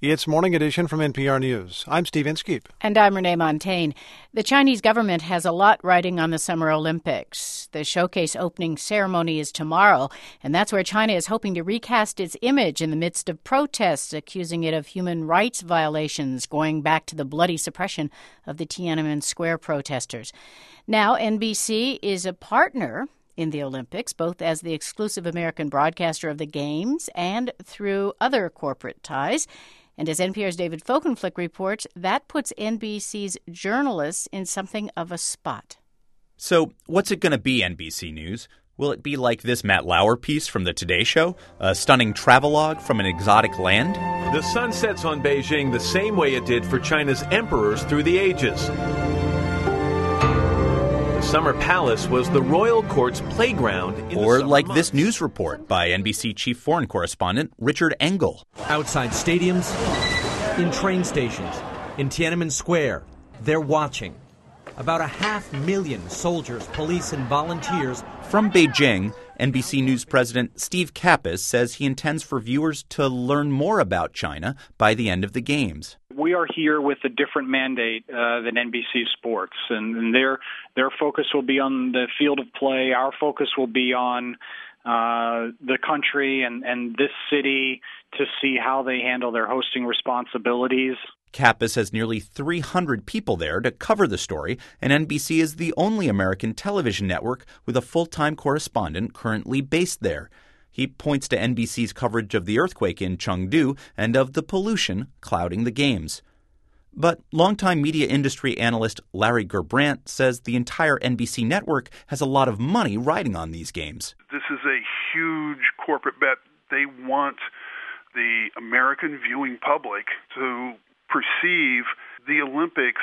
It's Morning Edition from NPR News. I'm Steve Inskeep. And I'm Renee Montagne. The Chinese government has a lot riding on the Summer Olympics. The showcase opening ceremony is tomorrow, and that's where China is hoping to recast its image in the midst of protests, accusing it of human rights violations going back to the bloody suppression of the Tiananmen Square protesters. Now, NBC is a partner in the Olympics, both as the exclusive American broadcaster of the Games and through other corporate ties. And as NPR's David Folkenflik reports, that puts NBC's journalists in something of a spot. So what's it going to be, NBC News? Will it be like this Matt Lauer piece from the Today Show? A stunning travelogue from an exotic land? The sun sets on Beijing the same way it did for China's emperors through the ages. Summer Palace was the royal court's playground. Or like this news report by NBC chief foreign correspondent Richard Engel. Outside stadiums, in train stations, in Tiananmen Square, they're watching. About 500,000 soldiers, police, and volunteers. From Beijing, NBC News president Steve Kappas says he intends for viewers to learn more about China by the end of the Games. We are here with a different mandate than NBC Sports, and their focus will be on the field of play. Our focus will be on the country and this city to see how they handle their hosting responsibilities. Kappas has nearly 300 people there to cover the story, and NBC is the only American television network with a full-time correspondent currently based there. He points to NBC's coverage of the earthquake in Chengdu and of the pollution clouding the Games. But longtime media industry analyst Larry Gerbrandt says the entire NBC network has a lot of money riding on these Games. This is a huge corporate bet. They want the American viewing public to perceive the Olympics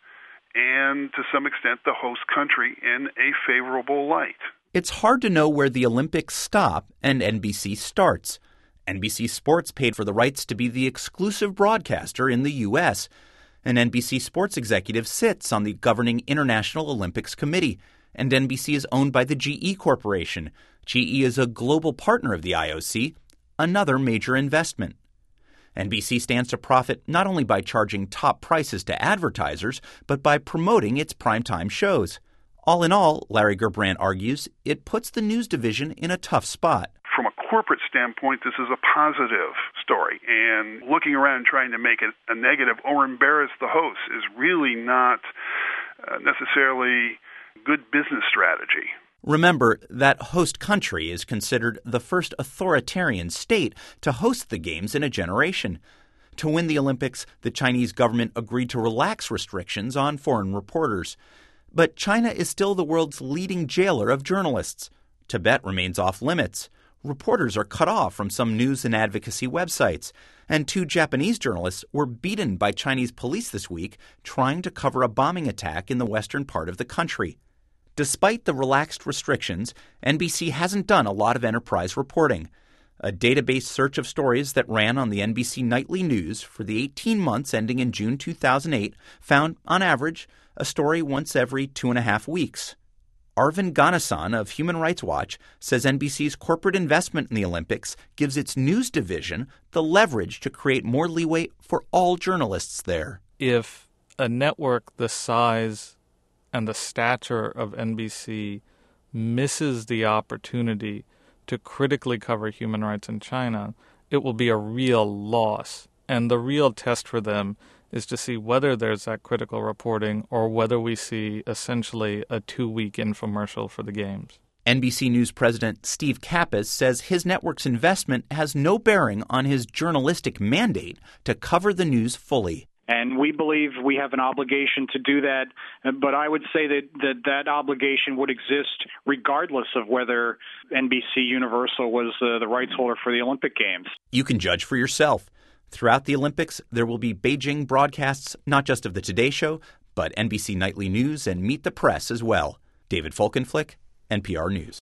and, to some extent, the host country in a favorable light. It's hard to know where the Olympics stop and NBC starts. NBC Sports paid for the rights to be the exclusive broadcaster in the U.S., An NBC Sports executive sits on the governing International Olympics Committee, and NBC is owned by the GE Corporation. GE is a global partner of the IOC, another major investment. NBC stands to profit not only by charging top prices to advertisers, but by promoting its primetime shows. All in all, Larry Gerbrandt argues, it puts the news division in a tough spot. From a corporate standpoint, this is a positive story, and looking around and trying to make it a negative or embarrass the host is really not necessarily good business strategy. Remember that host country is considered the first authoritarian state to host the Games in a generation. To win the Olympics, the Chinese government agreed to relax restrictions on foreign reporters. But China is still the world's leading jailer of journalists. Tibet remains off limits. Reporters are cut off from some news and advocacy websites. And 2 Japanese journalists were beaten by Chinese police this week trying to cover a bombing attack in the western part of the country. Despite the relaxed restrictions, NBC hasn't done a lot of enterprise reporting. A database search of stories that ran on the NBC Nightly News for the 18 months ending in June 2008 found, on average, a story once every 2.5 weeks. Arvind Ganesan of Human Rights Watch says NBC's corporate investment in the Olympics gives its news division the leverage to create more leeway for all journalists there. If a network the size and the stature of NBC misses the opportunity to critically cover human rights in China, it will be a real loss. And the real test for them is to see whether there's that critical reporting or whether we see essentially a 2-week infomercial for the Games. NBC News president Steve Kappas says his network's investment has no bearing on his journalistic mandate to cover the news fully. And we believe we have an obligation to do that, but I would say that obligation would exist regardless of whether NBC Universal was the rights holder for the Olympic Games. You can judge for yourself. Throughout the Olympics, there will be Beijing broadcasts not just of the Today Show, but NBC Nightly News and Meet the Press as well. David Folkenflik, NPR News.